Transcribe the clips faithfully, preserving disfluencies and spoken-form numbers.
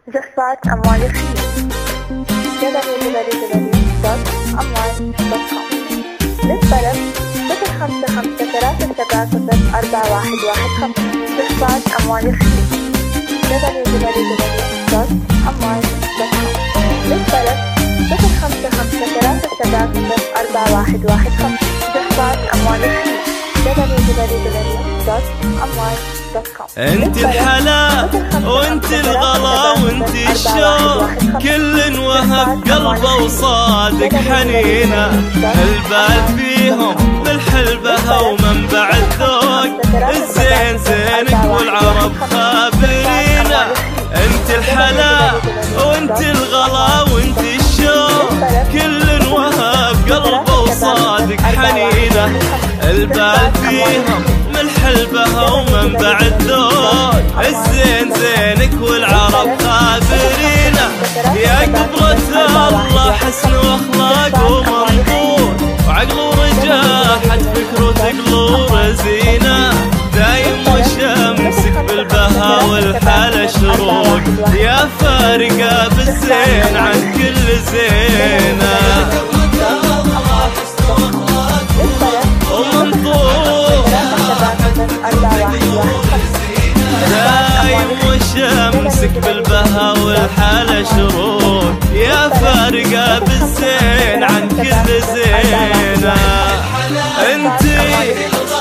زفات أموال الخير دبليو دبليو دبليو دوت أموال دوت كوم. للطلب صفر خمسة خمسة ثلاثة سبعة صفر أربعة واحد واحد خمسة. زفات أموال الخير دبليو دبليو دبليو دوت أموال دوت كوم. للطلب صفر خمسة خمسة ثلاثة سبعة صفر أربعة واحد واحد خمسة. زفات أموال الخير دبليو دبليو دبليو دوت أموال دوت كوم. انت الحلا وانت الغلا وانت الشوق، كل وهب قلبه وصادق حنينه، البال فيهم بالحلبه ومنبع الذوق، الزين زينك والعرب خابرينه. انت الحلا وانت الغلا وانت الشوق، كل وهب قلبه وصادق حنينه، البال فيهم من حلبها ومنبع الذوق، الزين زينك والعرب خابرينه. يا قدرة الله حسن واخلاق ومنظور، وعقل ورجاحة فكر وتقلور زينه، دايم وشمسك بالبها والحالة شروق، يا فارقة بالزين عن كل زينه. دايم وشمسك بالبها والحالة شروق، يا فارقة بالزين عن كل زينة. انتي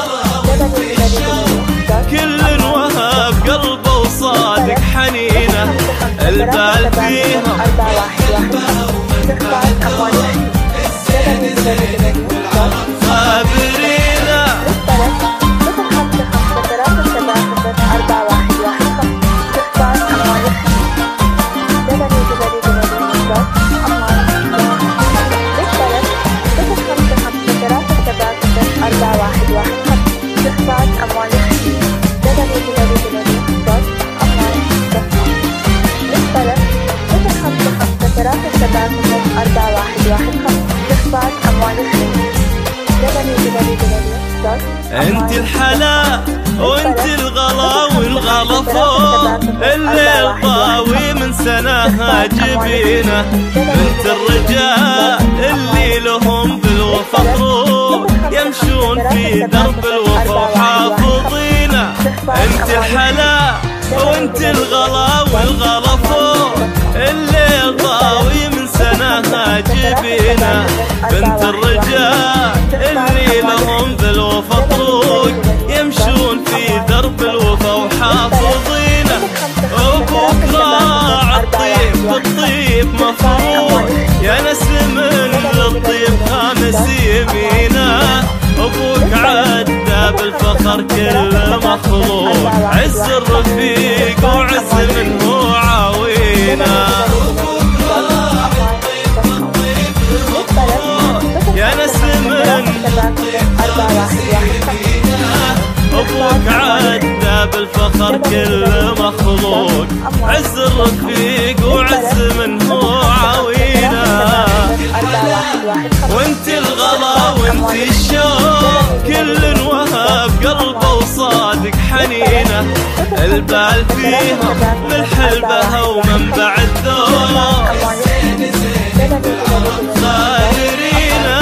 كل وهب قلبه وصادق حنينة، البال فيهم خابرينه. انت الحلا وانت الغلا والغلا فوق، الليل ضاوي من سناها جبينه، انت الرجال اللي لهم بالوفا طروق، يمشون في درب الوفا وحافظينه. انت الحلا وانت الغلا والغلا فوق، الليل ضاوي من سناها جبينه، بنت الرجال اللي لهم بالوفا طروق، يمشون في درب الوفا وحافظينه. وبكره عالطيب بالطيب مفروض، يا نسم للطيب خامس يمينه، ابوك عدى بالفخر كل مخلوق، عز الرفيق وعز منه عاوينه. يا نسم ابوك عدى بالفخر كل مخلوق، عز الرفيق وعز منه عاوينه. وانت الغلا وانت الشوق، كل وهب قلبه وصادق حنينه، البال فيهم من حلبها ومنبع الذوق، خابرينه.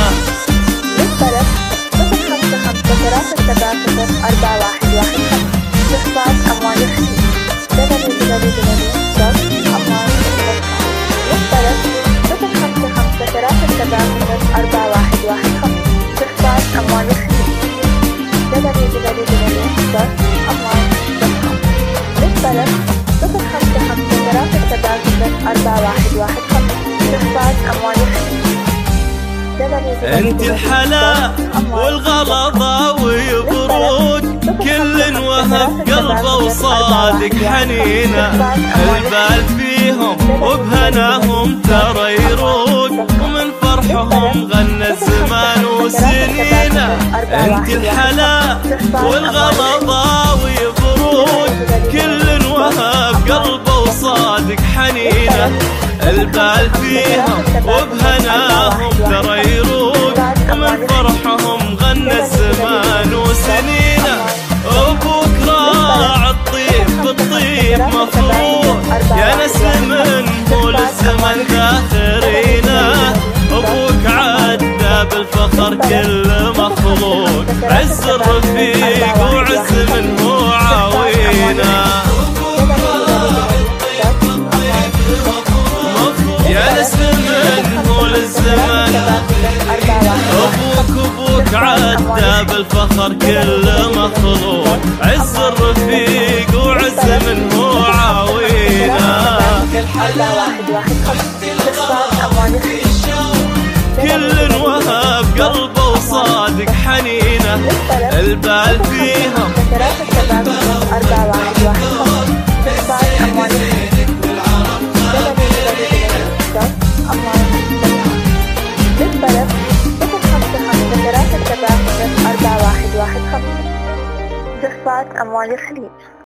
أربعة واحد واحد خمسة. زفات أموال الخير دبليو دبليو دبليو دوت أموال دوت كوم. للطلب صفر خمسة خمسة ثلاثة سبعة صفر أربعة واحد واحد خمسة. زفات أموال الخير دبليو دبليو دبليو دوت أموال دوت كوم. للطلب صفر خمسة خمسة ثلاثة سبعة صفر أربعة واحد واحد خمسة. زفات أموال الخير. انت الحلا والغلا ضاوي برود، كل وهب قلبه وصادق حنينه، البال فيهم وبهناهم ترى يروق، ومن فرحهم غنى الزمان وسنينه. انت الحلا والغلا ضاوي برود، كل وهب قلبه وصادق حنينه، البال فيهم وبهناهم ترى يروق، من فرحهم غنى الزمان وسنينه. وبكره عالطيب الطيب مفروض يا نسل هو للزمن ذاخرينا. أبوك عدى بالفخر كل مخلوق، عز الرفيق وعز من هو عاوينا. يا نسل هو للزمن أبوك أبوك عدى بالفخر كل مخلوق، عز الرفيق وعز من هو عاوينا. كل وهب قلبه وصادق حنينه، البال فيهم جفات أموال الخليج.